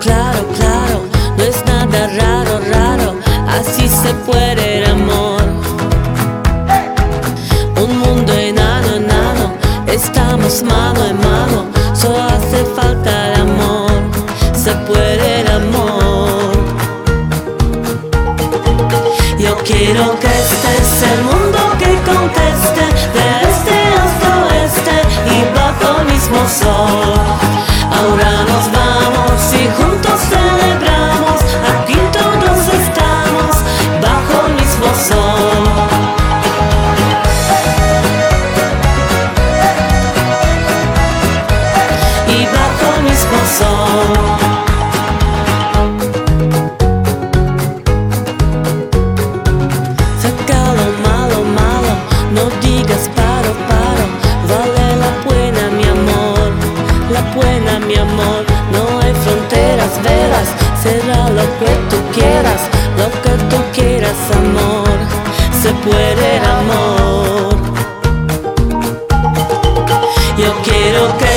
claro, claro, no es nada raro, raro, así se puede el amor. Un mundo enano, enano, estamos mano en mano, solo hace falta el amor, se puede el amor. Yo quiero que este es el mundo que conteste, de este hasta oeste y bajo el mismo sol. Ahora nos vamos y juntos celebramos, aquí todos estamos bajo el mismo sol. Y bajo el mismo sol. No digas paro, paro, vale la pena mi amor, la pena mi amor, no hay fronteras, verás, será lo que tú quieras, lo que tú quieras amor, se puede el amor. Yo quiero que